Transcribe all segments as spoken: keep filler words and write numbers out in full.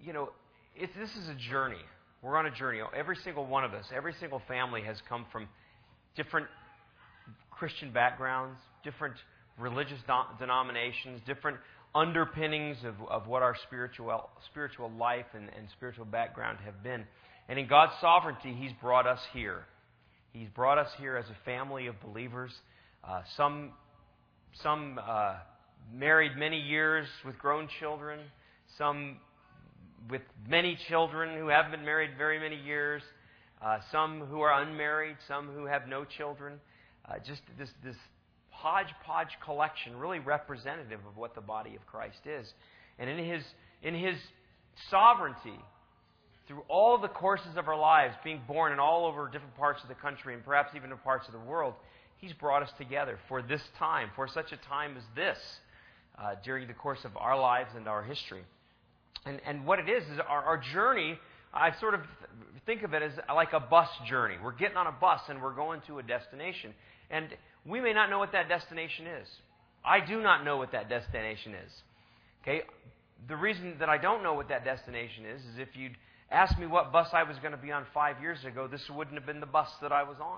you know, it's, this is a journey. We're on a journey. Every single one of us, every single family has come from different Christian backgrounds, different religious do- denominations, different underpinnings of, of what our spiritual spiritual life and, and spiritual background have been. And in God's sovereignty, He's brought us here. He's brought us here as a family of believers. Uh, some some uh, married many years with grown children. Some with many children who haven't been married very many years. Uh, some who are unmarried. Some who have no children. Uh, just this this hodgepodge collection, really representative of what the body of Christ is. And in His in His sovereignty, through all the courses of our lives, being born in all over different parts of the country and perhaps even in parts of the world, He's brought us together for this time, for such a time as this, uh, during the course of our lives and our history. And and what it is, is our, our journey, I sort of think of it as like a bus journey. We're getting on a bus and we're going to a destination. And we may not know what that destination is. I do not know what that destination is. Okay? The reason that I don't know what that destination is, is if you'd asked me what bus I was going to be on five years ago, this wouldn't have been the bus that I was on.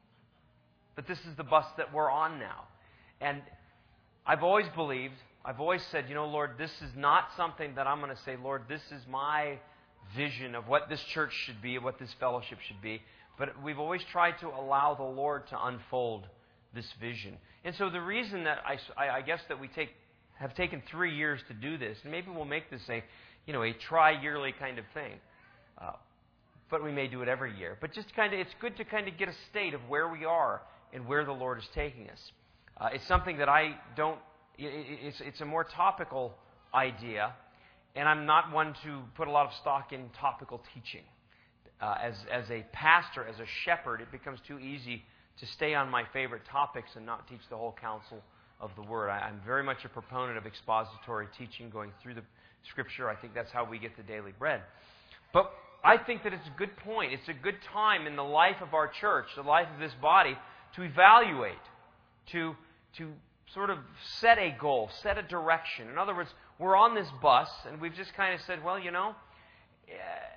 But this is the bus that we're on now. And I've always believed, I've always said, you know, Lord, this is not something that I'm going to say, Lord, this is my vision of what this church should be, what this fellowship should be. But we've always tried to allow the Lord to unfold this vision. And so the reason that I, I guess that we take have taken three years to do this, and maybe we'll make this a, you know, a tri-yearly kind of thing. Uh, but we may do it every year. But just kind of, it's good to kind of get a state of where we are and where the Lord is taking us. Uh, it's something that I don't, it, it's, it's a more topical idea, and I'm not one to put a lot of stock in topical teaching. Uh, as, as a pastor, as a shepherd, it becomes too easy to stay on my favorite topics and not teach the whole counsel of the Word. I, I'm very much a proponent of expository teaching, going through the Scripture. I think that's how we get the daily bread. But I think that it's a good point. It's a good time in the life of our church, the life of this body, to evaluate, to, to sort of set a goal, set a direction. In other words, we're on this bus, and we've just kind of said, well, you know, uh,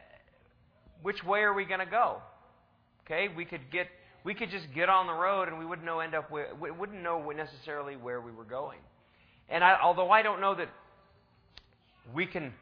which way are we going to go? Okay, we could get, we could just get on the road, and we wouldn't know end up where, we wouldn't know necessarily where we were going. And I, although I don't know that we can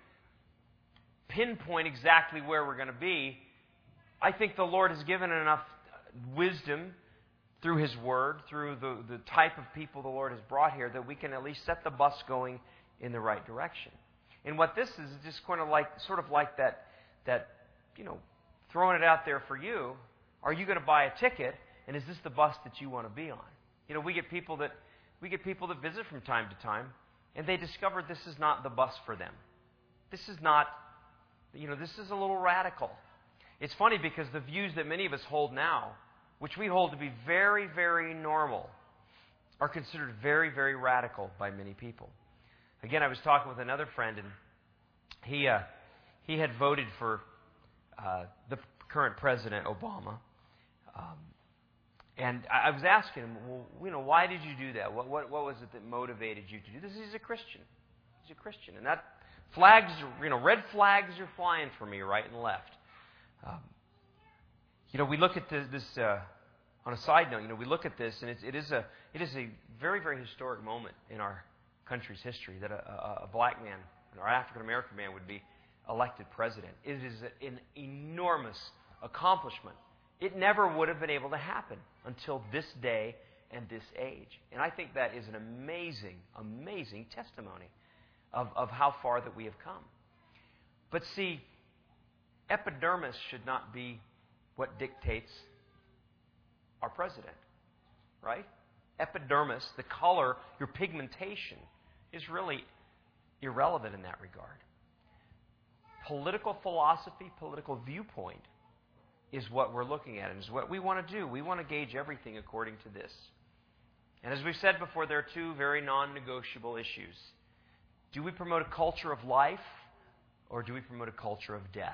pinpoint exactly where we're going to be, I think the Lord has given enough wisdom through His Word, through the, the type of people the Lord has brought here, that we can at least set the bus going in the right direction. And what this is, is just kind of like, sort of like that, that, you know, throwing it out there for you. Are you going to buy a ticket, and is this the bus that you want to be on? You know, we get people that we get people that visit from time to time, and they discover this is not the bus for them. This is not, you know, this is a little radical. It's funny because the views that many of us hold now, which we hold to be very, very normal, are considered very, very radical by many people. Again, I was talking with another friend, and he uh, he had voted for uh, the current President Obama, um, and I, I was asking him, well, you know, why did you do that? What what what was it that motivated you to do this? He's a Christian. He's a Christian, and that flags, you know, red flags are flying for me right and left. Um, you know, we look at this, this uh, on a side note. You know, we look at this, and it's, it is a it is a very, very historic moment in our country's history that a, a, a black man, or African American man, would be elected president. It is an enormous accomplishment. It never would have been able to happen until this day and this age. And I think that is an amazing, amazing testimony of, of how far that we have come. But see, epidermis should not be what dictates our president, right? Epidermis, the color, your pigmentation, is really irrelevant in that regard. Political philosophy, political viewpoint is what we're looking at, and is what we want to do. We want to gauge everything according to this. And as we've said before, there are two very non-negotiable issues. Do we promote a culture of life, or do we promote a culture of death?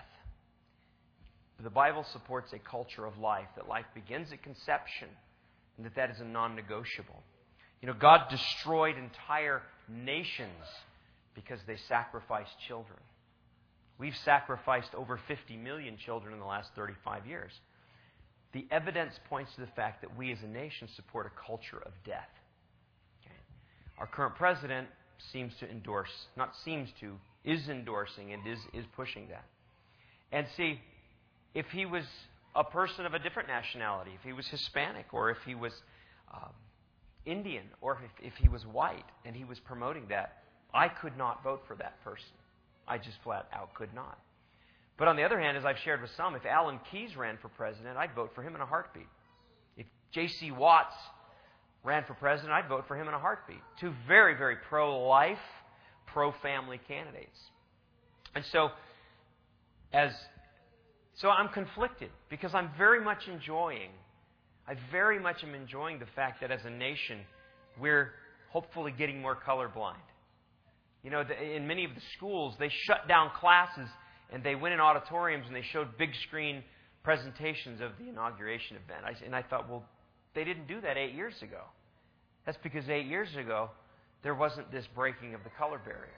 The Bible supports a culture of life, that life begins at conception, and that that is a non-negotiable. You know, God destroyed entire nations because they sacrificed children. We've sacrificed over fifty million children in the last thirty-five years. The evidence points to the fact that we as a nation support a culture of death. Okay? Our current president seems to endorse, not seems to, is endorsing and is, is pushing that. And see, if he was a person of a different nationality, if he was Hispanic, or if he was um, Indian, or if, if he was white, and he was promoting that, I could not vote for that person. I just flat out could not. But on the other hand, as I've shared with some, if Alan Keyes ran for president, I'd vote for him in a heartbeat. If J C Watts ran for president, I'd vote for him in a heartbeat. Two very, very pro-life, pro-family candidates. And so, as so I'm conflicted because I'm very much enjoying, I very much am enjoying the fact that as a nation, we're hopefully getting more colorblind. You know, in many of the schools, they shut down classes and they went in auditoriums and they showed big screen presentations of the inauguration event. I, and I thought, well, they didn't do that eight years ago. That's because eight years ago, there wasn't this breaking of the color barrier.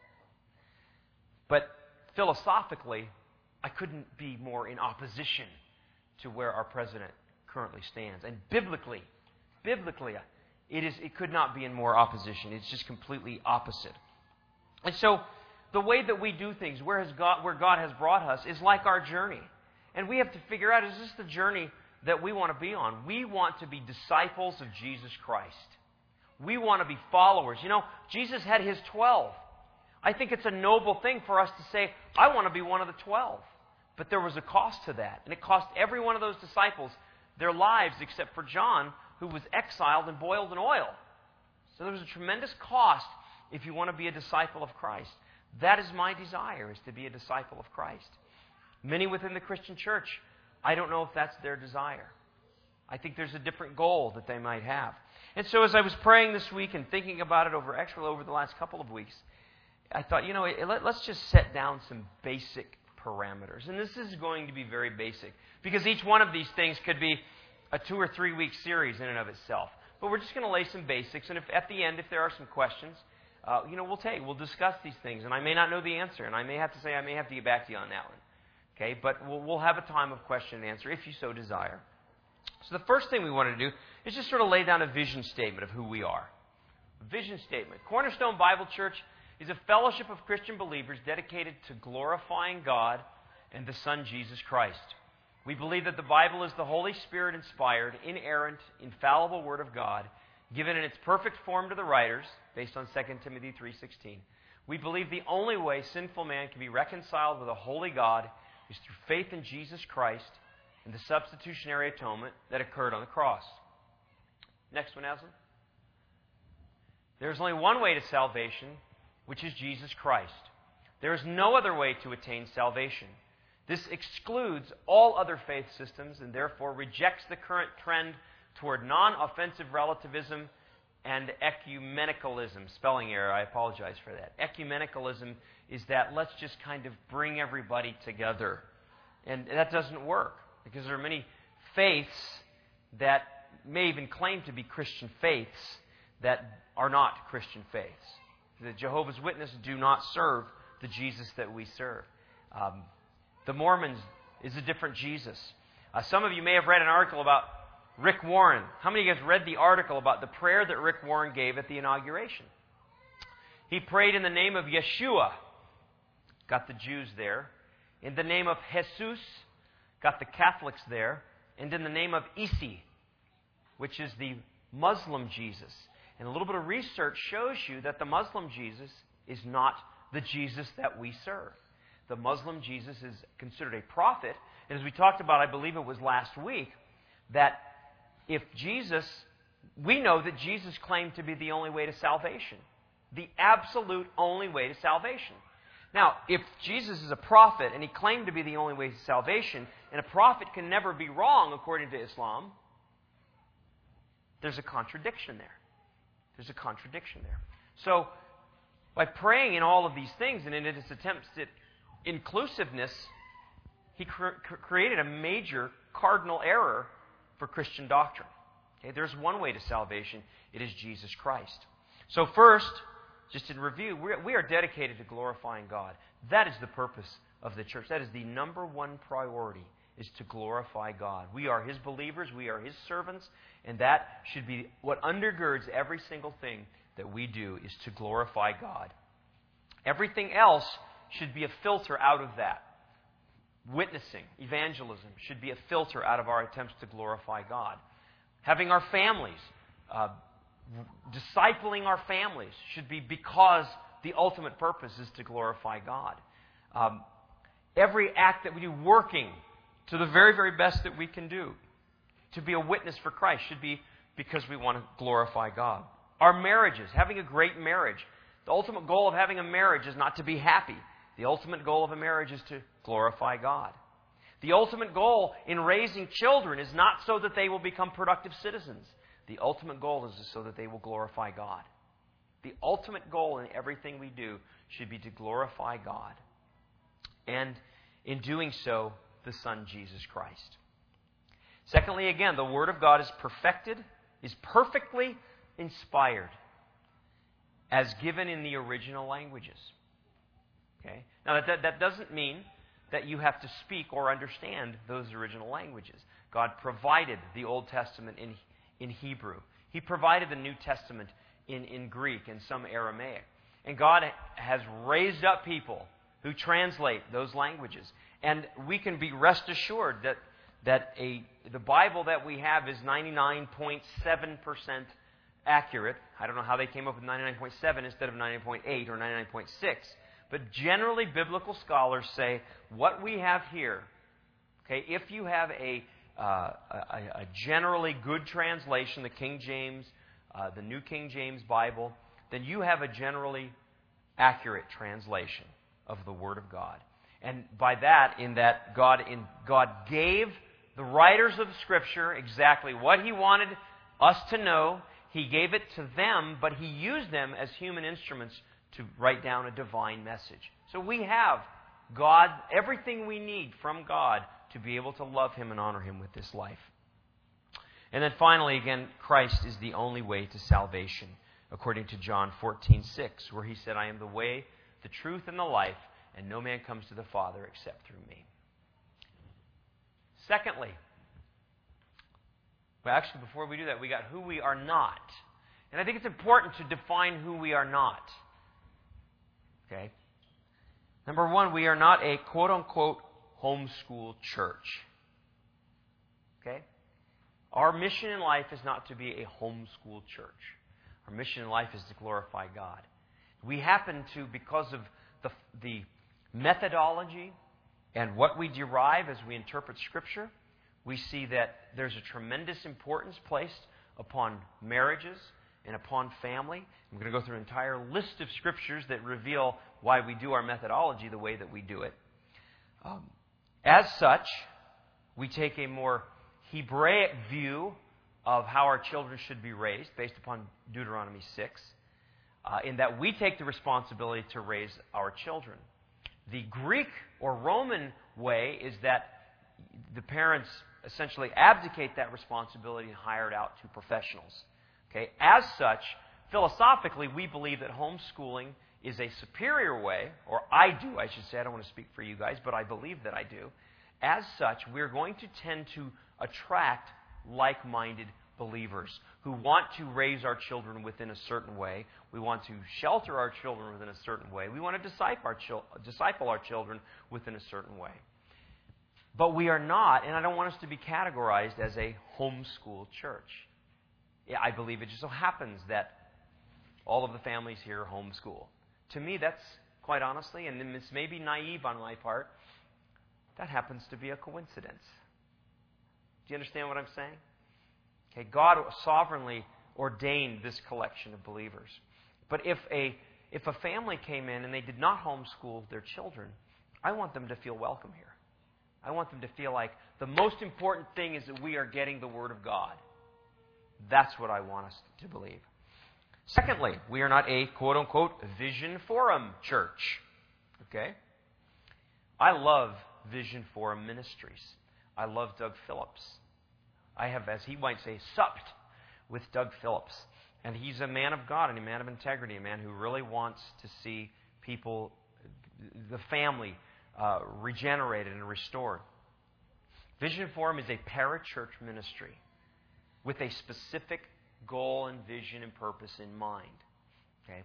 But philosophically, I couldn't be more in opposition to where our president currently stands. And biblically, biblically, it is it could not be in more opposition. It's just completely opposite. And so, the way that we do things, where has God, where God has brought us, is like our journey. And we have to figure out, is this the journey that we want to be on? We want to be disciples of Jesus Christ. We want to be followers. You know, Jesus had His twelve. I think it's a noble thing for us to say, I want to be one of the twelve. But there was a cost to that. And it cost every one of those disciples their lives except for John, who was exiled and boiled in oil. So there was a tremendous cost if you want to be a disciple of Christ. That is my desire, is to be a disciple of Christ. Many within the Christian church, I don't know if that's their desire. I think there's a different goal that they might have. And so as I was praying this week and thinking about it over actually over the last couple of weeks, I thought, you know, let's just set down some basic parameters. And this is going to be very basic, because each one of these things could be a two or three week series in and of itself. But we're just going to lay some basics, and if at the end, if there are some questions, Uh, you know, we'll take, we'll discuss these things, and I may not know the answer, and I may have to say, I may have to get back to you on that one. Okay, but we'll, we'll have a time of question and answer if you so desire. So the first thing we want to do is just sort of lay down a vision statement of who we are. A vision statement. Cornerstone Bible Church is a fellowship of Christian believers dedicated to glorifying God and the Son, Jesus Christ. We believe that the Bible is the Holy Spirit-inspired, inerrant, infallible Word of God, given in its perfect form to the writers, based on Second Timothy three sixteen. We believe the only way sinful man can be reconciled with a holy God is through faith in Jesus Christ and the substitutionary atonement that occurred on the cross. Next one, Aslan. There is only one way to salvation, which is Jesus Christ. There is no other way to attain salvation. This excludes all other faith systems and therefore rejects the current trend toward non-offensive relativism and ecumenicalism. Spelling error, I apologize for that. Ecumenicalism is that let's just kind of bring everybody together. And that doesn't work, because there are many faiths that may even claim to be Christian faiths that are not Christian faiths. The Jehovah's Witnesses do not serve the Jesus that we serve. Um, the Mormons is a different Jesus. Uh, some of you may have read an article about Rick Warren. How many of you guys read the article about the prayer that Rick Warren gave at the inauguration? He prayed in the name of Yeshua, got the Jews there. In the name of Jesus, got the Catholics there. And in the name of Isi, which is the Muslim Jesus. And a little bit of research shows you that the Muslim Jesus is not the Jesus that we serve. The Muslim Jesus is considered a prophet. And as we talked about, I believe it was last week, that if Jesus, we know that Jesus claimed to be the only way to salvation. The absolute only way to salvation. Now, if Jesus is a prophet and he claimed to be the only way to salvation, and a prophet can never be wrong according to Islam, there's a contradiction there. There's a contradiction there. So, by praying in all of these things and in his attempts at inclusiveness, he cr- created a major cardinal error for Christian doctrine. Okay, there's one way to salvation. It is Jesus Christ. So first, just in review, we are dedicated to glorifying God. That is the purpose of the church. That is the number one priority, is to glorify God. We are His believers, we are His servants, and that should be what undergirds every single thing that we do, is to glorify God. Everything else should be a filter out of that. Witnessing, evangelism, should be a filter out of our attempts to glorify God. Having our families, uh, discipling our families, should be because the ultimate purpose is to glorify God. Um, every act that we do, working to the very, very best that we can do to be a witness for Christ, should be because we want to glorify God. Our marriages, having a great marriage. The ultimate goal of having a marriage is not to be happy. The ultimate goal of a marriage is to glorify God. The ultimate goal in raising children is not so that they will become productive citizens. The ultimate goal is so that they will glorify God. The ultimate goal in everything we do should be to glorify God. And in doing so, the Son, Jesus Christ. Secondly, again, the Word of God is perfected, is perfectly inspired, as given in the original languages. Okay? Now, that, that, that doesn't mean that you have to speak or understand those original languages. God provided the Old Testament in, in Hebrew. He provided the New Testament in, in Greek and some Aramaic. And God has raised up people who translate those languages. And we can be rest assured that, that a, the Bible that we have is ninety-nine point seven percent accurate. I don't know how they came up with ninety-nine point seven instead of ninety-nine point eight or ninety-nine point six. But generally, biblical scholars say what we have here, okay, if you have a, uh, a, a generally good translation, the King James, uh, the New King James Bible, then you have a generally accurate translation of the Word of God. And by that, in that God, in, God gave the writers of Scripture exactly what He wanted us to know. He gave it to them, but He used them as human instruments to write down a divine message. So we have God, everything we need from God to be able to love Him and honor Him with this life. And then finally, again, Christ is the only way to salvation, according to John fourteen six, where He said, I am the way, the truth, and the life, and no man comes to the Father except through me. Secondly, well, actually, before we do that, we got who we are not. And I think it's important to define who we are not. Okay? Number one, we are not a quote-unquote homeschool church. Okay? Our mission in life is not to be a homeschool church. Our mission in life is to glorify God. We happen to, because of the, the methodology and what we derive as we interpret Scripture, we see that there's a tremendous importance placed upon marriages and upon family. I'm going to go through an entire list of Scriptures that reveal why we do our methodology the way that we do it. Um, as such, we take a more Hebraic view of how our children should be raised, based upon Deuteronomy six, uh, in that we take the responsibility to raise our children. The Greek or Roman way is that the parents essentially abdicate that responsibility and hire it out to professionals. Okay? As such, philosophically, we believe that homeschooling is a superior way, or I do, I should say. I don't want to speak for you guys, but I believe that I do. As such, we're going to tend to attract like-minded believers who want to raise our children within a certain way. We want to shelter our children within a certain way. We want to disciple our, chil- disciple our children within a certain way. But we are not, and I don't want us to be categorized as a homeschool church. Yeah, I believe it just so happens that all of the families here homeschool. To me, that's quite honestly, and this may be naive on my part, that happens to be a coincidence. Do you understand what I'm saying? Okay, God sovereignly ordained this collection of believers. But if a if a family came in and they did not homeschool their children, I want them to feel welcome here. I want them to feel like the most important thing is that we are getting the Word of God. That's what I want us to believe. Secondly, we are not a quote-unquote Vision Forum church. Okay? I love Vision Forum Ministries. I love Doug Phillips. I have, as he might say, supped with Doug Phillips. And he's a man of God and a man of integrity, a man who really wants to see people, the family, uh, regenerated and restored. Vision Forum is a parachurch ministry with a specific goal and vision and purpose in mind. Okay?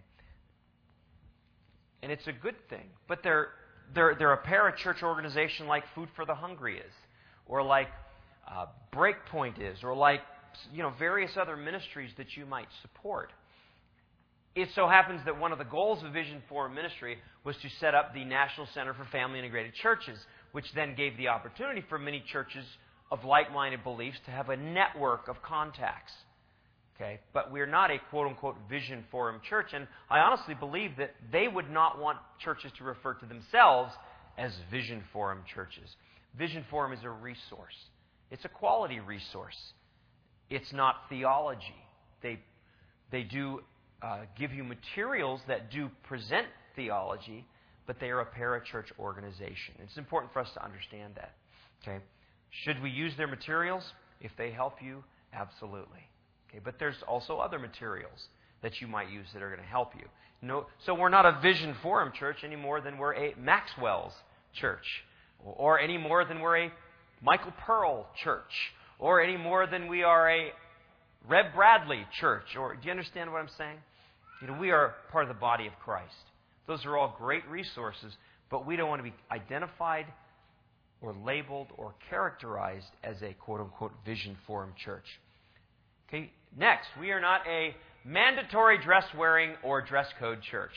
And it's a good thing. But they're, they're, they're a parachurch organization like Food for the Hungry is, or like uh, Breakpoint is, or like you know various other ministries that you might support. It so happens that one of the goals of Vision Forum Ministry was to set up the National Center for Family Integrated Churches, which then gave the opportunity for many churches of like-minded beliefs to have a network of contacts. Okay? But we're not a quote-unquote Vision Forum church, and I honestly believe that they would not want churches to refer to themselves as Vision Forum churches. Vision Forum is a resource. It's a quality resource. It's not theology. They, they do uh, give you materials that do present theology, but they are a parachurch organization. It's important for us to understand that. Okay? Should we use their materials? If they help you, absolutely. Okay? But there's also other materials that you might use that are going to help you. No, so we're not a Vision Forum church any more than we're a Maxwell's church, or any more than we're a Michael Pearl church, or any more than we are a Reb Bradley church. Or do you understand what I'm saying? You know, we are part of the body of Christ. Those are all great resources, but we don't want to be identified or labeled or characterized as a quote-unquote Vision Forum church. Okay, next, we are not a mandatory dress-wearing or dress code church.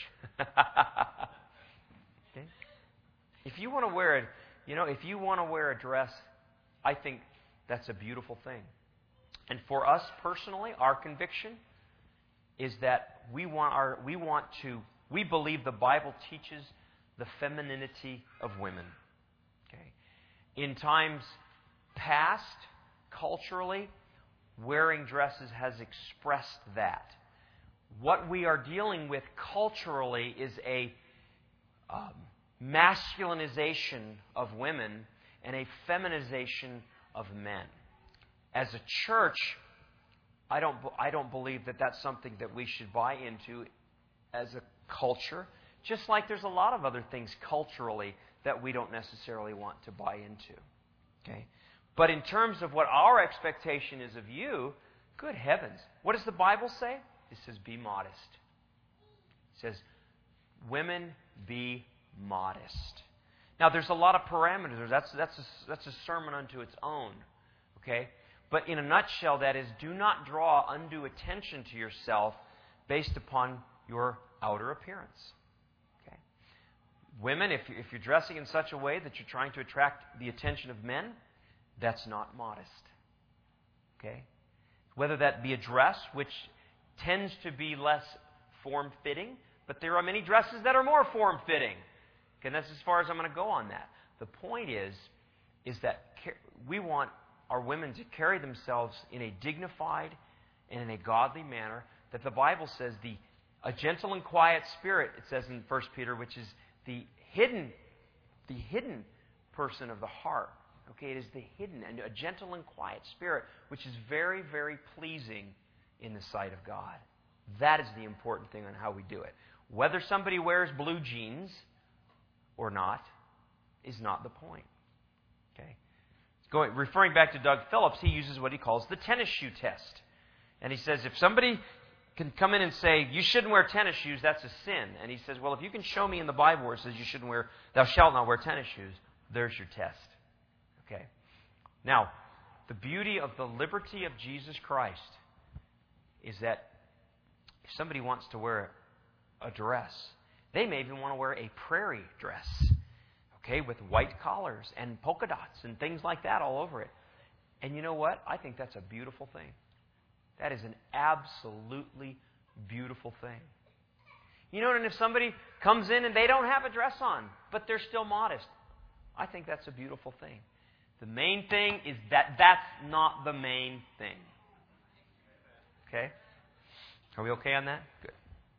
Okay? If you want to wear it, you know, if you want to wear a dress, I think that's a beautiful thing. And for us personally, our conviction is that we want our we want to we believe the Bible teaches the femininity of women. Okay? In times past, culturally, wearing dresses has expressed that. What we are dealing with culturally is a um, masculinization of women and a feminization of men. As a church, I don't, I don't believe that that's something that we should buy into as a culture, just like there's a lot of other things culturally that we don't necessarily want to buy into. Okay? But in terms of what our expectation is of you, good heavens, what does the Bible say? It says, be modest. It says, women, be modest. Now, there's a lot of parameters. That's, that's, a, that's a sermon unto its own. Okay? But in a nutshell, that is, do not draw undue attention to yourself based upon your outer appearance. Okay? Women, if, you, if you're dressing in such a way that you're trying to attract the attention of men, that's not modest. Okay? Whether that be a dress, which tends to be less form-fitting, but there are many dresses that are more form-fitting. Okay, and that's as far as I'm going to go on that. The point is, is that we want our women to carry themselves in a dignified and in a godly manner that the Bible says the a gentle and quiet spirit, it says in First Peter, which is the hidden, the hidden person of the heart. Okay, it is the hidden and a gentle and quiet spirit, which is very, very pleasing in the sight of God. That is the important thing on how we do it. Whether somebody wears blue jeans or not is not the point. Okay. Going, referring back to Doug Phillips, he uses what he calls the tennis shoe test. And he says if somebody can come in and say, you shouldn't wear tennis shoes, that's a sin. And he says, well, if you can show me in the Bible where it says you shouldn't wear, thou shalt not wear tennis shoes, there's your test. Okay. Now, the beauty of the liberty of Jesus Christ is that if somebody wants to wear a dress, they may even want to wear a prairie dress. Okay, with white collars and polka dots and things like that all over it. And you know what? I think that's a beautiful thing. That is an absolutely beautiful thing. You know, and if somebody comes in and they don't have a dress on, but they're still modest, I think that's a beautiful thing. The main thing is that that's not the main thing. Okay? Are we okay on that? Good.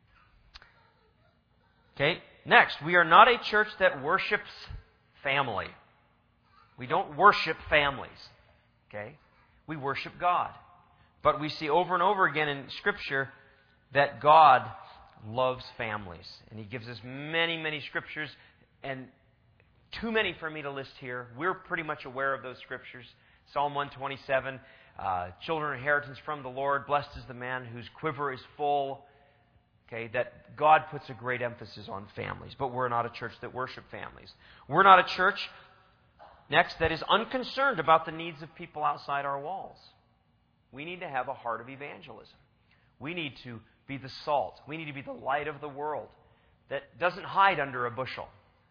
Okay, next, we are not a church that worships family. We don't worship families. Okay? We worship God. But we see over and over again in Scripture that God loves families. And He gives us many, many Scriptures. And too many for me to list here. We're pretty much aware of those scriptures. Psalm one twenty-seven, uh, children inheritance from the Lord. Blessed is the man whose quiver is full. Okay, that God puts a great emphasis on families. But we're not a church that worship families. We're not a church, next, that is unconcerned about the needs of people outside our walls. We need to have a heart of evangelism. We need to be the salt. We need to be the light of the world that doesn't hide under a bushel.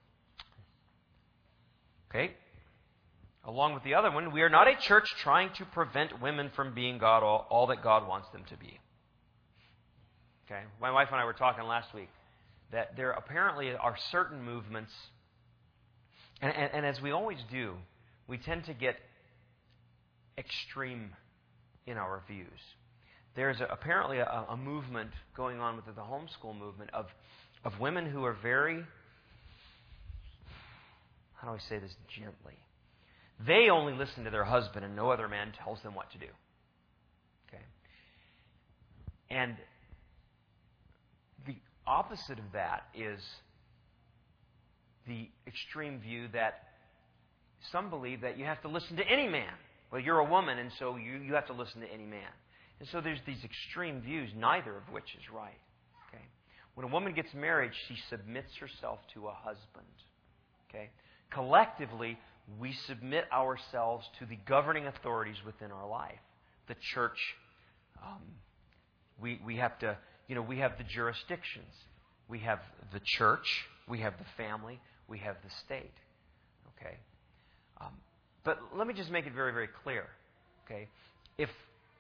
Okay? Along with the other one, we are not a church trying to prevent women from being God all, all that God wants them to be. Okay? My wife and I were talking last week that there apparently are certain movements, and, and, and as we always do, we tend to get extreme in our views. There's a, apparently a, a movement going on with the homeschool movement of, of women who are very, how do I say this gently? They only listen to their husband and no other man tells them what to do. Okay? And the opposite of that is the extreme view that some believe that you have to listen to any man. Well, you're a woman, and so you, you have to listen to any man. And so there's these extreme views, neither of which is right. Okay? When a woman gets married, she submits herself to a husband. Okay? Collectively, we submit ourselves to the governing authorities within our life. The church, um, we we have to, you know, we have the jurisdictions. We have the church, we have the family, we have the state. Okay? Um, but let me just make it very, very clear. Okay? If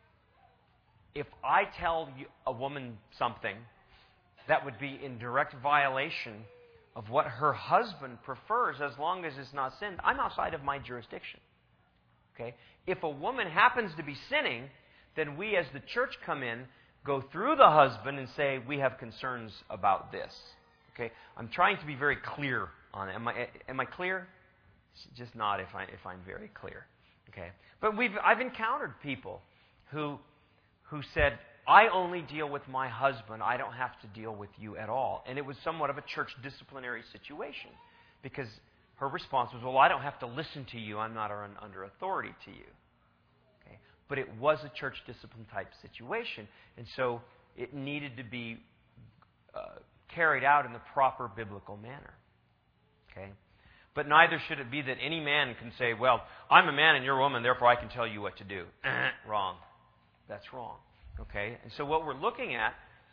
if I tell you, a woman something that would be in direct violation of what her husband prefers, as long as it's not sinned, I'm outside of my jurisdiction. Okay? If a woman happens to be sinning, then we as the church come in, go through the husband and say, we have concerns about this. Okay? I'm trying to be very clear on it. Am I, am I clear? Just nod if, I, if I'm very clear. Okay? But we've, I've encountered people who, who said, I only deal with my husband. I don't have to deal with you at all. And it was somewhat of a church disciplinary situation because her response was, well, I don't have to listen to you. I'm not under authority to you. Okay? But it was a church discipline type situation. And so it needed to be uh, carried out in the proper biblical manner. Okay? But neither should it be that any man can say, well, I'm a man and you're a woman, therefore I can tell you what to do. Wrong. That's wrong. Okay? And so what we're looking at,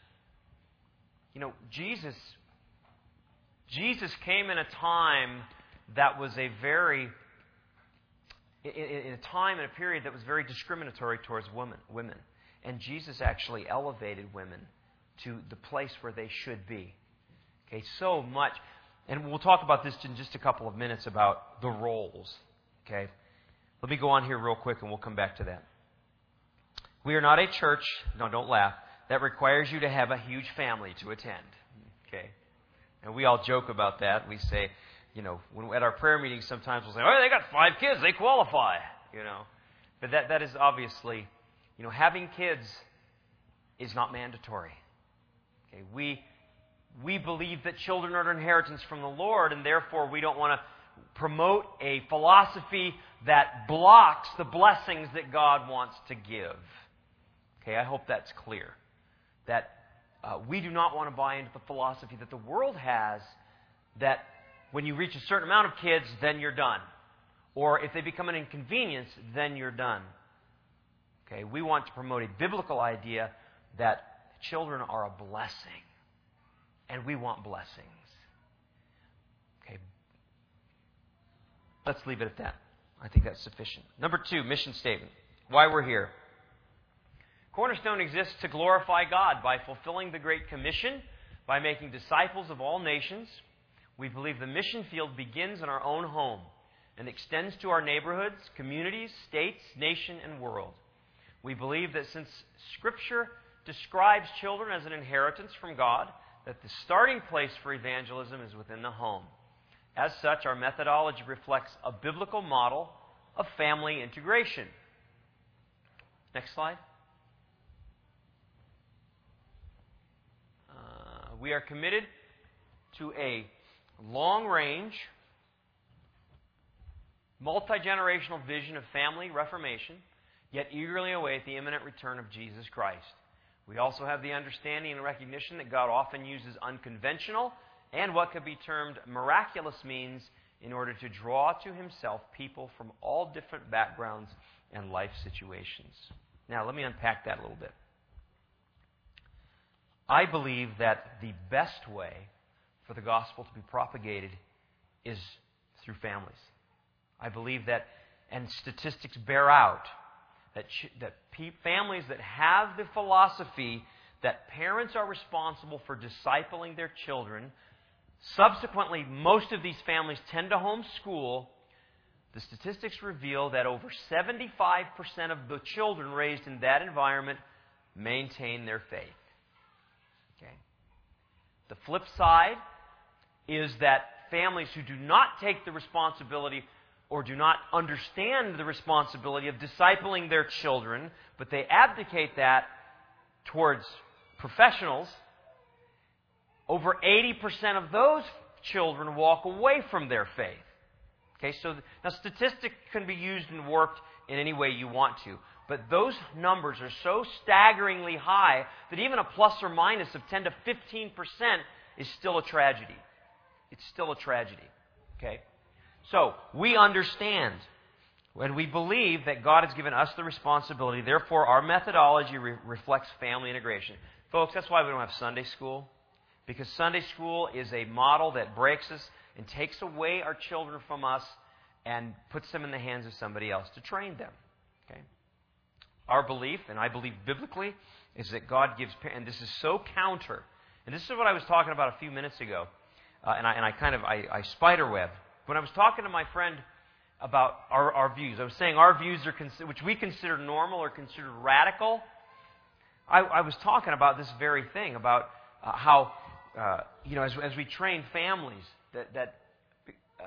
you know, Jesus, Jesus came in a time that was a very, in, in a time and a period that was very discriminatory towards women, women. And Jesus actually elevated women to the place where they should be. Okay, so much. And we'll talk about this in just a couple of minutes about the roles. Okay? Let me go on here real quick and we'll come back to that. We are not a church, no, don't laugh, that requires you to have a huge family to attend. Okay? And we all joke about that. We say, you know, when at our prayer meetings sometimes we'll say, oh, they got five kids, they qualify. You know. But that, that is obviously, you know, having kids is not mandatory. Okay? We, we believe that children are an inheritance from the Lord, and therefore we don't want to promote a philosophy that blocks the blessings that God wants to give. Okay, I hope that's clear. That uh, we do not want to buy into the philosophy that the world has that when you reach a certain amount of kids, then you're done. Or if they become an inconvenience, then you're done. Okay, we want to promote a biblical idea that children are a blessing. And we want blessings. Okay. Let's leave it at that. I think that's sufficient. Number two, mission statement. Why we're here. Cornerstone exists to glorify God by fulfilling the Great Commission, by making disciples of all nations. We believe the mission field begins in our own home and extends to our neighborhoods, communities, states, nation, and world. We believe that since Scripture describes children as an inheritance from God, that the starting place for evangelism is within the home. As such, our methodology reflects a biblical model of family integration. Next slide. Uh, we are committed to a long-range, multi-generational vision of family reformation, yet eagerly await the imminent return of Jesus Christ. We also have the understanding and recognition that God often uses unconventional and what could be termed miraculous means in order to draw to Himself people from all different backgrounds and life situations. Now, let me unpack that a little bit. I believe that the best way for the gospel to be propagated is through families. I believe that, and statistics bear out, that, ch- that pe- families that have the philosophy that parents are responsible for discipling their children, subsequently, most of these families tend to homeschool. The statistics reveal that over seventy-five percent of the children raised in that environment maintain their faith. Okay. The flip side is that families who do not take the responsibility or do not understand the responsibility of discipling their children, but they abdicate that towards professionals, over eighty percent of those children walk away from their faith. Okay, so now statistics can be used and worked in any way you want to, but those numbers are so staggeringly high that even a plus or minus of ten to fifteen percent is still a tragedy. It's still a tragedy. Okay? So, we understand when we believe that God has given us the responsibility, therefore our methodology re- reflects family integration. Folks, that's why we don't have Sunday school. Because Sunday school is a model that breaks us and takes away our children from us and puts them in the hands of somebody else to train them. Okay? Our belief, and I believe biblically, is that God gives parents, and this is so counter, and this is what I was talking about a few minutes ago, uh, and, I, and I kind of, I, I spiderweb. When I was talking to my friend about our, our views, I was saying our views, are con- which we consider normal or considered radical, I, I was talking about this very thing, about uh, how, uh, you know, as, as we train families, that that uh,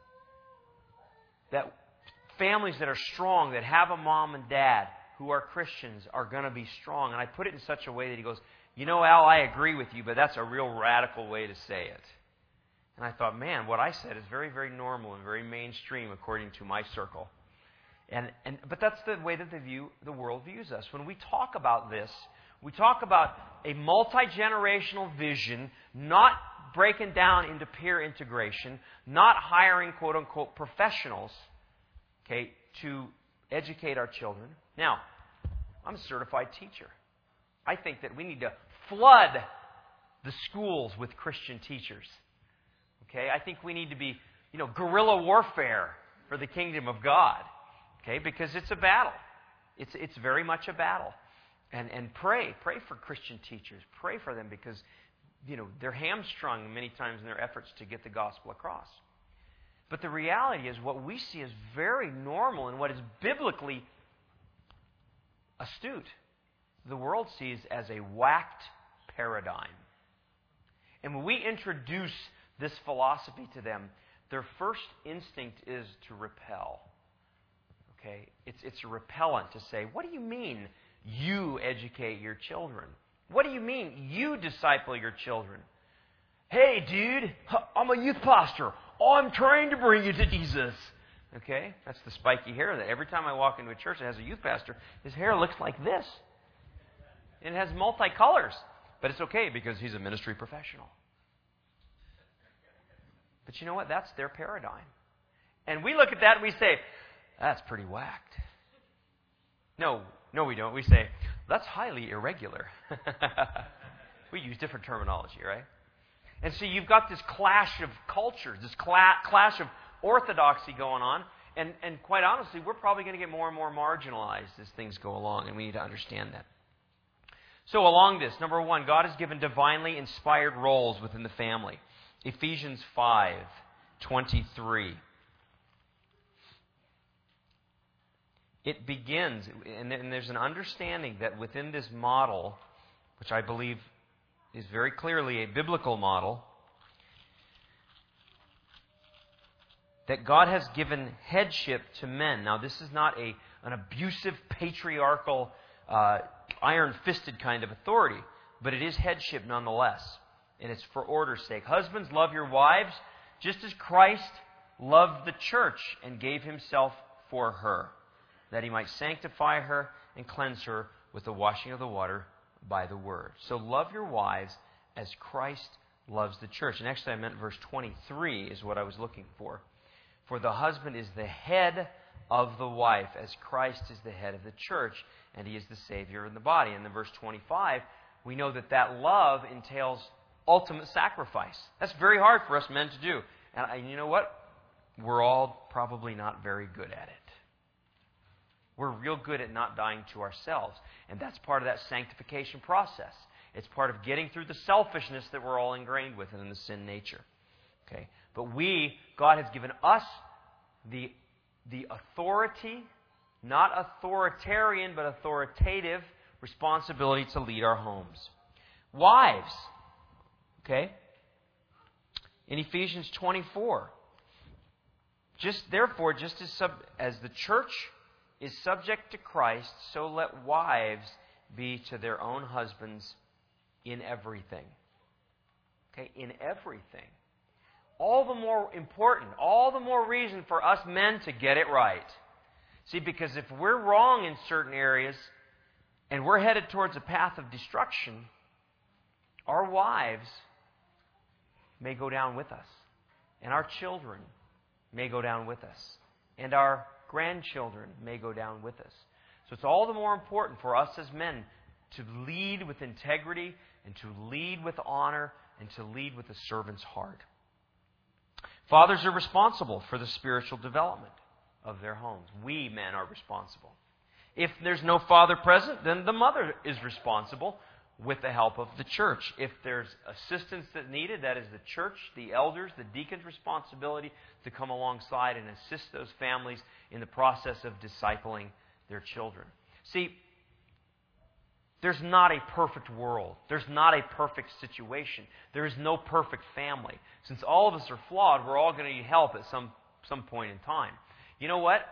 that families that are strong, that have a mom and dad who are Christians, are going to be strong. And I put it in such a way that he goes, you know, Al, I agree with you, but that's a real radical way to say it. And I thought, man, what I said is very, very normal and very mainstream according to my circle. And and but that's the way that the view the world views us. When we talk about this, we talk about a multi-generational vision, not breaking down into peer integration, not hiring quote-unquote professionals, okay, to educate our children. Now, I'm a certified teacher. I think that we need to flood the schools with Christian teachers. Okay, I think we need to be, you know, guerrilla warfare for the kingdom of God. Okay, because it's a battle. It's it's very much a battle. And and pray, pray for Christian teachers. Pray for them because, you know, they're hamstrung many times in their efforts to get the gospel across. But the reality is what we see is very normal and what is biblically astute, the world sees as a whacked paradigm. And when we introduce this philosophy to them, their first instinct is to repel. Okay? It's, it's a repellent to say, what do you mean you educate your children? What do you mean you disciple your children? Hey, dude, I'm a youth pastor. I'm trying to bring you to Jesus. Okay? That's the spiky hair that every time I walk into a church that has a youth pastor, his hair looks like this. And it has multicolors. But it's okay because he's a ministry professional. But you know what? That's their paradigm. And we look at that and we say, that's pretty whacked. No, no we don't. We say, that's highly irregular. We use different terminology, right? And so you've got this clash of cultures, this cla- clash of orthodoxy going on. And, and quite honestly, we're probably going to get more and more marginalized as things go along. And we need to understand that. So along this, number one, God has given divinely inspired roles within the family. Ephesians five twenty-three. It begins, and there's an understanding that within this model, which I believe is very clearly a biblical model, that God has given headship to men. Now, this is not a an abusive, patriarchal, uh, iron-fisted kind of authority, but it is headship nonetheless. And it's for order's sake. Husbands, love your wives, just as Christ loved the church and gave himself for her, that he might sanctify her and cleanse her with the washing of the water by the word. So love your wives as Christ loves the church. And actually I meant verse twenty-three is what I was looking for. For the husband is the head of the wife, as Christ is the head of the church, and he is the Savior in the body. And in verse twenty-five, we know that that love entails ultimate sacrifice. That's very hard for us men to do. And you know what? We're all probably not very good at it. We're real good at not dying to ourselves. And that's part of that sanctification process. It's part of getting through the selfishness that we're all ingrained with and in the sin nature. Okay? But we, God has given us the, the authority, not authoritarian, but authoritative responsibility to lead our homes. Wives, okay? In Ephesians twenty-four, just therefore, just as, sub, as the church is subject to Christ, so let wives be to their own husbands in everything. Okay, in everything. All the more important, all the more reason for us men to get it right. See, because if we're wrong in certain areas and we're headed towards a path of destruction, our wives may go down with us, and our children may go down with us, and our grandchildren may go down with us. So it's all the more important for us as men to lead with integrity and to lead with honor and to lead with a servant's heart. Fathers are responsible for the spiritual development of their homes. We men are responsible. If there's no father present, then the mother is responsible with the help of the church. If there's assistance that's needed, that is the church, the elders, the deacon's responsibility to come alongside and assist those families in the process of discipling their children. See, there's not a perfect world. There's not a perfect situation. There is no perfect family. Since all of us are flawed, we're all going to need help at some, some point in time. You know what?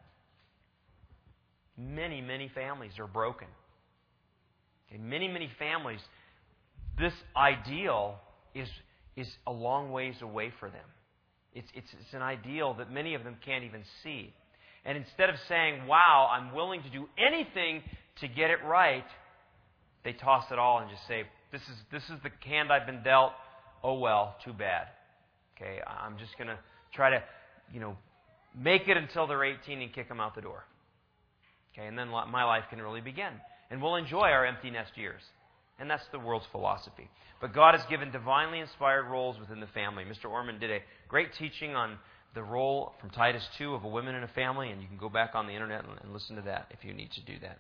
Many, many families are broken. Okay, many, many families, this ideal is, is a long ways away for them. It's, it's, it's an ideal that many of them can't even see. And instead of saying, wow, I'm willing to do anything to get it right, they toss it all and just say, this is this is the hand I've been dealt. Oh well, too bad. Okay, I'm just going to try to, you know, make it until they're eighteen and kick them out the door. Okay, and then my life can really begin. And we'll enjoy our empty nest years. And that's the world's philosophy. But God has given divinely inspired roles within the family. Mister Orman did a great teaching on the role from Titus two of a woman in a family, and you can go back on the internet and listen to that if you need to do that.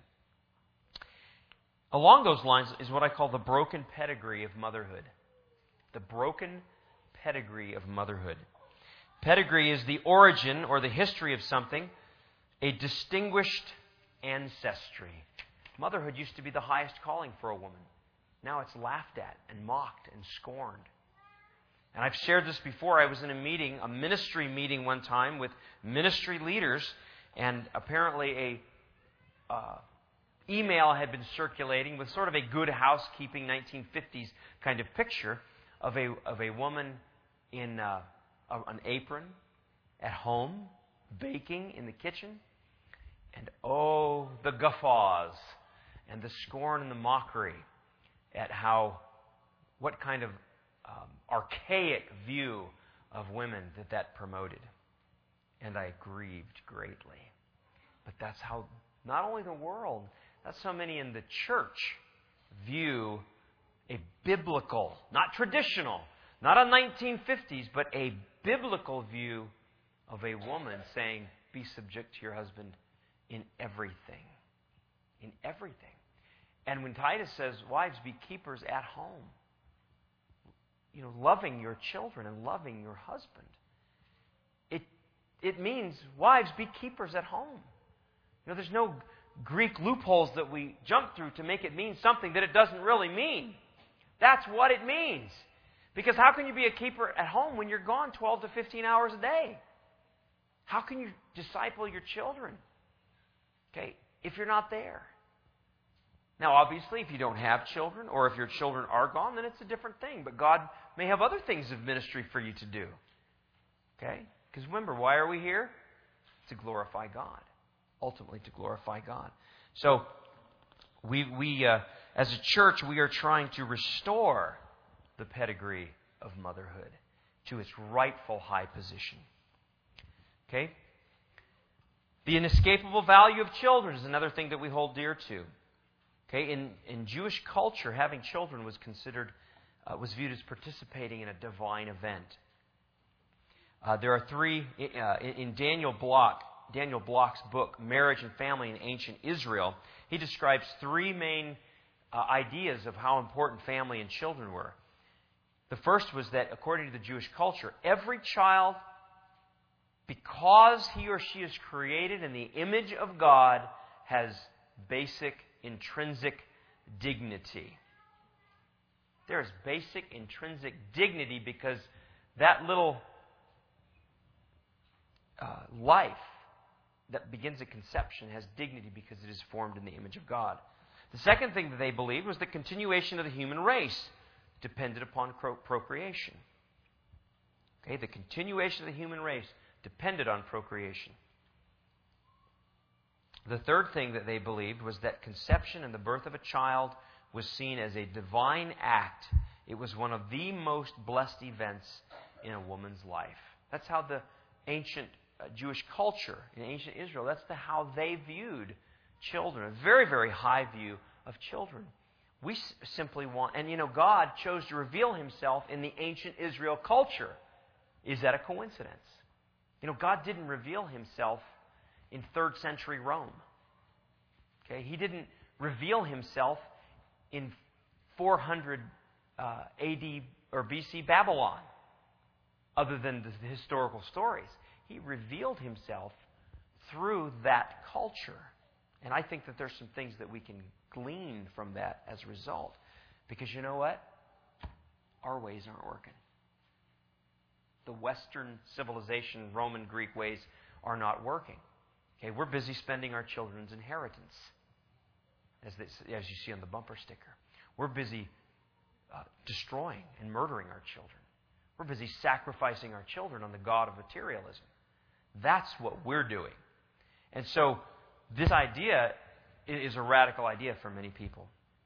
Along those lines is what I call the broken pedigree of motherhood. The broken pedigree of motherhood. Pedigree is the origin or the history of something, a distinguished ancestry. Motherhood used to be the highest calling for a woman. Now it's laughed at and mocked and scorned. And I've shared this before. I was in a meeting, a ministry meeting one time with ministry leaders, and apparently a uh, email had been circulating with sort of a Good Housekeeping nineteen fifties kind of picture of a of a woman in uh, an apron at home, baking in the kitchen. And oh, the guffaws and the scorn and the mockery at how, what kind of um, archaic view of women that that promoted. And I grieved greatly. But that's how, not only the world, that's how many in the church view a biblical, not traditional, not a nineteen fifties, but a biblical view of a woman saying, be subject to your husband in everything. In everything. And when Titus says, wives, be keepers at home, you know, loving your children and loving your husband, it it means, wives, be keepers at home. You know, there's no Greek loopholes that we jump through to make it mean something that it doesn't really mean. That's what it means. Because how can you be a keeper at home when you're gone twelve to fifteen hours a day? How can you disciple your children? Okay, if you're not there. Now, obviously, if you don't have children, or if your children are gone, then it's a different thing. But God may have other things of ministry for you to do. Okay? Because remember, why are we here? To glorify God. Ultimately, to glorify God. So, we, we uh, as a church, we are trying to restore the pedigree of motherhood to its rightful high position. Okay? The inescapable value of children is another thing that we hold dear to. Okay? In, in Jewish culture, having children was considered, uh, was viewed as participating in a divine event. Uh, there are three, uh, in Daniel Block, Daniel Block's book, Marriage and Family in Ancient Israel, he describes three main uh, ideas of how important family and children were. The first was that, according to the Jewish culture, every child, because he or she is created in the image of God, has basic, intrinsic dignity. There is basic, intrinsic dignity because that little uh, life that begins at conception has dignity because it is formed in the image of God. The second thing that they believed was the continuation of the human race depended upon procreation. Okay, the continuation of the human race depended on procreation. The third thing that they believed was that conception and the birth of a child was seen as a divine act. It was one of the most blessed events in a woman's life. That's how the ancient uh, Jewish culture in ancient Israel, that's the, how they viewed children. A very, very high view of children. We s- simply want, and you know, God chose to reveal Himself in the ancient Israel culture. Is that a coincidence? You know, God didn't reveal Himself in third century Rome. Okay, He didn't reveal Himself in four hundred uh, A D or B C Babylon, other than the historical stories. He revealed Himself through that culture. And I think that there's some things that we can glean from that as a result. Because you know what? Our ways aren't working. The Western civilization, Roman, Greek ways are not working. Okay, we're busy spending our children's inheritance, as, this, as you see on the bumper sticker. We're busy uh, destroying and murdering our children. We're busy sacrificing our children on the god of materialism. That's what we're doing. And so this idea is a radical idea for many people.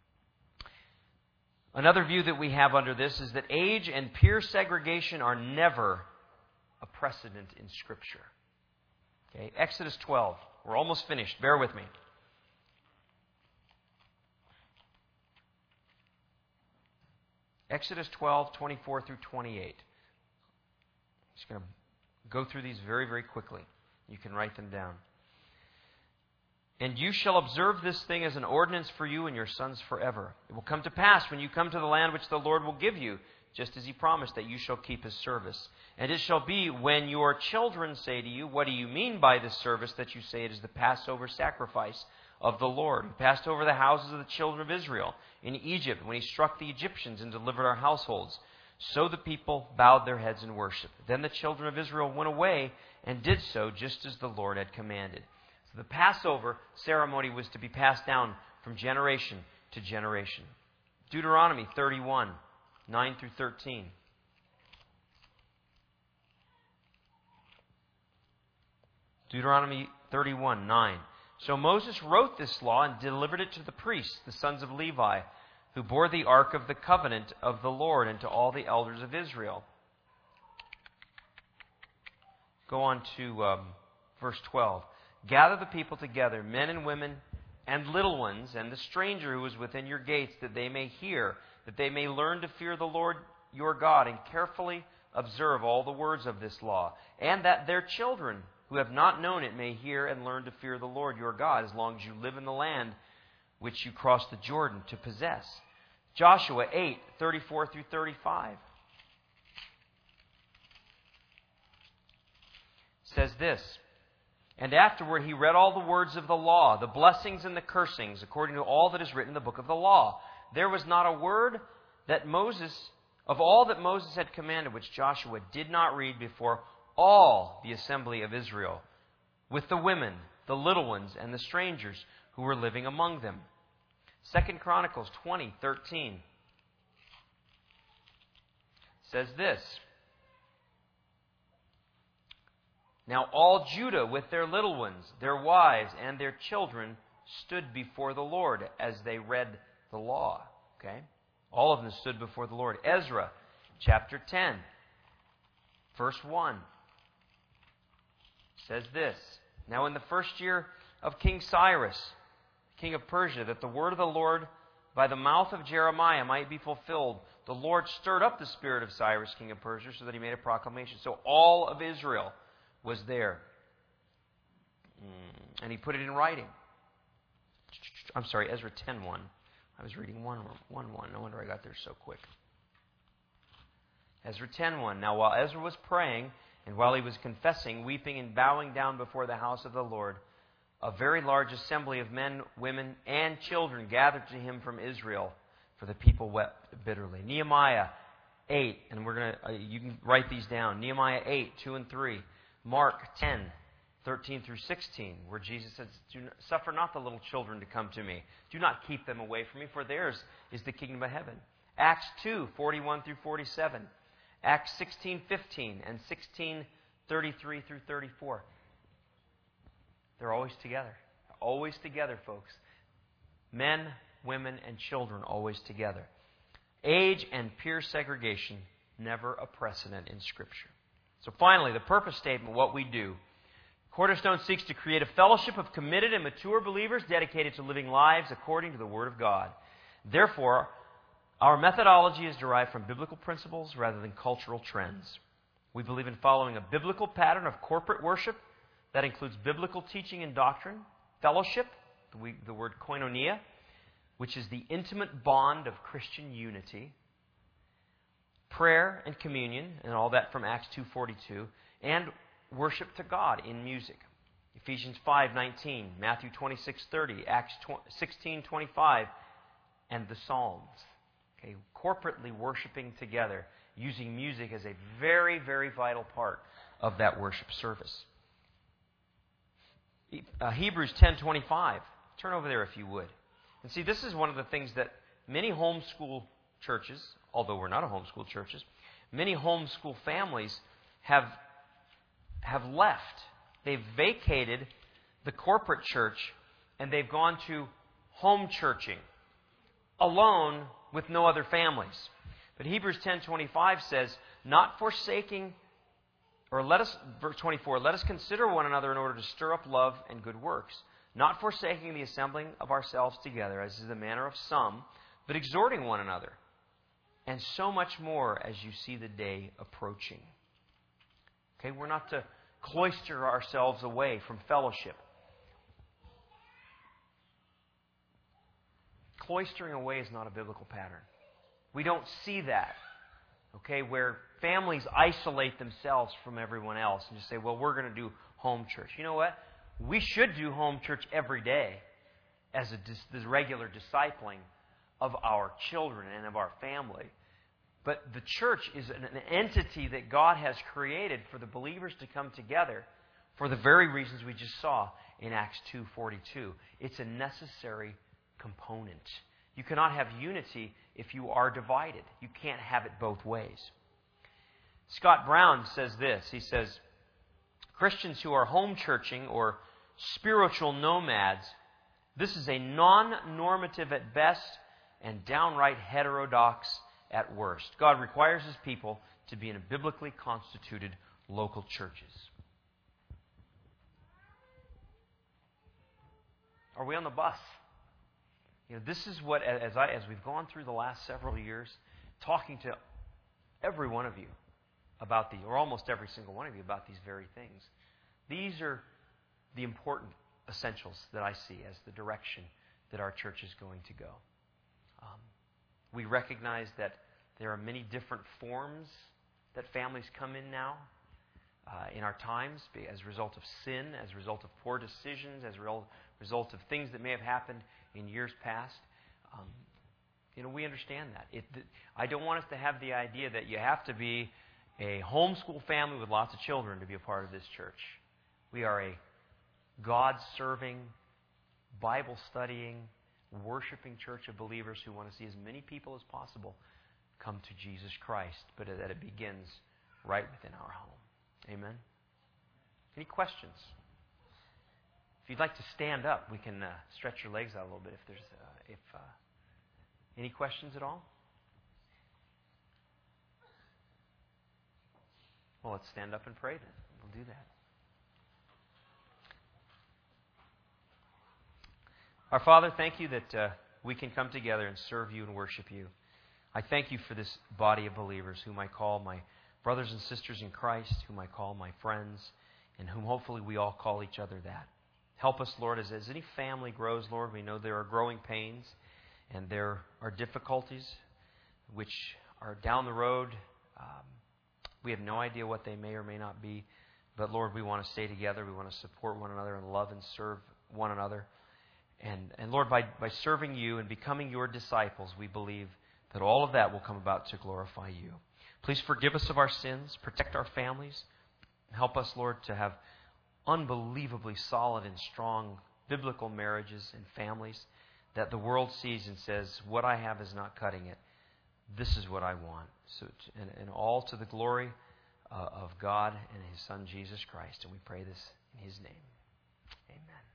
Another view that we have under this is that age and peer segregation are never a precedent in Scripture. Okay, Exodus twelve. We're almost finished. Bear with me. Exodus twelve, twenty-four through twenty-eight. I'm just going to go through these very, very quickly. You can write them down. And you shall observe this thing as an ordinance for you and your sons forever. It will come to pass when you come to the land which the Lord will give you, just as He promised, that you shall keep His service. And it shall be when your children say to you, what do you mean by this service, that you say it is the Passover sacrifice of the Lord, who passed over the houses of the children of Israel in Egypt when He struck the Egyptians and delivered our households. So the people bowed their heads in worship. Then the children of Israel went away and did so just as the Lord had commanded. So the Passover ceremony was to be passed down from generation to generation. Deuteronomy thirty-one, nine through thirteen. Deuteronomy thirty-one, nine. So Moses wrote this law and delivered it to the priests, the sons of Levi, who bore the ark of the covenant of the Lord, and to all the elders of Israel. Go on to um, verse twelve. Gather the people together, men and women and little ones, and the stranger who is within your gates, that they may hear, that they may learn to fear the Lord your God, and carefully observe all the words of this law, and that their children who have not known it may hear and learn to fear the Lord your God, as long as you live in the land which you cross the Jordan to possess. Joshua eight, thirty-four through thirty-five says this. And afterward he read all the words of the law, the blessings and the cursings, according to all that is written in the book of the law. There was not a word that Moses, of all that Moses had commanded, which Joshua did not read before all the assembly of Israel, with the women, the little ones, and the strangers who were living among them. Second Chronicles twenty, thirteen says this. Now all Judah with their little ones, their wives, and their children stood before the Lord as they read the law. Okay? All of them stood before the Lord. Ezra, chapter ten, verse one, says this. Now in the first year of King Cyrus, king of Persia, that the word of the Lord by the mouth of Jeremiah might be fulfilled, the Lord stirred up the spirit of Cyrus, king of Persia, so that he made a proclamation. So all of Israel was there. And he put it in writing. I'm sorry, Ezra ten one. I was reading one one. No wonder I got there so quick. Ezra ten one. Now while Ezra was praying, and while he was confessing, weeping, and bowing down before the house of the Lord, a very large assembly of men, women, and children gathered to him from Israel, for the people wept bitterly. Nehemiah eight, and we're gonna uh, you can write these down. Nehemiah eight, two and three. Mark ten, thirteen through sixteen, where Jesus says, "Do not, suffer not the little children to come to me. Do not keep them away from me, for theirs is the kingdom of heaven." Acts two, forty-one through forty-seven. Acts sixteen, fifteen, and sixteen, thirty-three through thirty-four. They're always together. Always together, folks. Men, women, and children always together. Age and peer segregation, never a precedent in Scripture. So finally, the purpose statement, what we do. Cornerstone seeks to create a fellowship of committed and mature believers dedicated to living lives according to the Word of God. Therefore, our methodology is derived from biblical principles rather than cultural trends. We believe in following a biblical pattern of corporate worship that includes biblical teaching and doctrine, fellowship, the, the word koinonia, which is the intimate bond of Christian unity, prayer and communion, and all that from Acts two forty-two, and worship to God in music. Ephesians five nineteen, Matthew twenty-six thirty, Acts sixteen twenty-five, and the Psalms. Okay, corporately worshiping together, using music as a very, very vital part of that worship service. Uh, Hebrews ten twenty-five. Turn over there if you would. And see, this is one of the things that many homeschool churches, although we're not a homeschool churches, many homeschool families have, have left. They've vacated the corporate church and they've gone to home churching, alone with no other families. But Hebrews ten twenty-five says, not forsaking, or let us, verse twenty-four, let us consider one another in order to stir up love and good works, not forsaking the assembling of ourselves together, as is the manner of some, but exhorting one another, and so much more as you see the day approaching. Okay, we're not to cloister ourselves away from fellowship. Cloistering away is not a biblical pattern. We don't see that, okay, where families isolate themselves from everyone else and just say, well, we're going to do home church. You know what? We should do home church every day as a dis- regular discipling of our children and of our family. But the church is an, an entity that God has created for the believers to come together for the very reasons we just saw in Acts two forty-two. It's a necessary component. You cannot have unity if you are divided. You can't have it both ways. Scott Brown says this. He says, Christians who are home churching or spiritual nomads, this is a non-normative at best and downright heterodox at worst. God requires His people to be in biblically constituted local churches. Are we on the bus? You know, this is what, as I as we've gone through the last several years, talking to every one of you about the, or almost every single one of you about these very things. These are the important essentials that I see as the direction that our church is going to go. Um, we recognize that there are many different forms that families come in now uh, in our times as a result of sin, as a result of poor decisions, as a result of things that may have happened in years past. Um, you know, we understand that. It, I don't want us to have the idea that you have to be a homeschool family with lots of children to be a part of this church. We are a God-serving, Bible-studying, worshiping church of believers who want to see as many people as possible come to Jesus Christ, but that it begins right within our home. Amen? Any questions? If you'd like to stand up, we can uh, stretch your legs out a little bit. If there's, uh, if uh, any questions at all? Well, let's stand up and pray then. We'll do that. Our Father, thank you that uh, we can come together and serve you and worship you. I thank you for this body of believers whom I call my brothers and sisters in Christ, whom I call my friends, and whom hopefully we all call each other that. Help us, Lord, as, as any family grows, Lord, we know there are growing pains and there are difficulties which are down the road. Um, we have no idea what they may or may not be. But, Lord, we want to stay together. We want to support one another and love and serve one another. And, and Lord, by, by serving you and becoming your disciples, we believe that all of that will come about to glorify you. Please forgive us of our sins. Protect our families. Help us, Lord, to have unbelievably solid and strong biblical marriages and families that the world sees and says, what I have is not cutting it. This is what I want. So, and, and all to the glory uh, of God and His Son, Jesus Christ. And we pray this in His name. Amen.